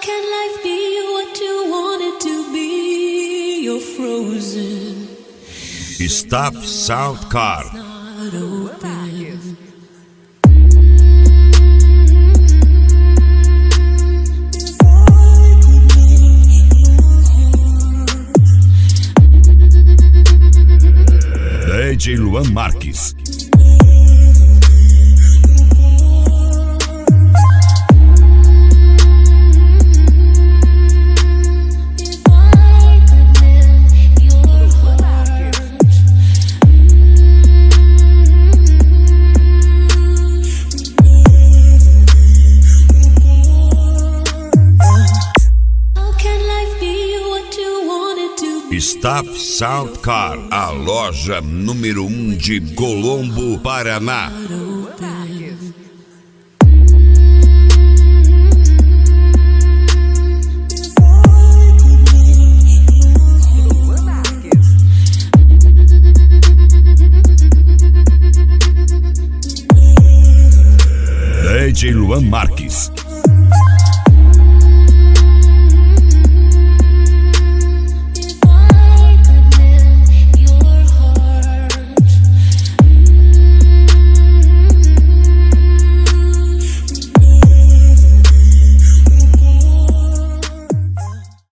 can life be what you want it to be? You're frozen. Stop Sound Car. Not open. DJ Luan Marques. Stop Sound Car, a loja número 1 de Colombo, Paraná. DJ Luan Marques.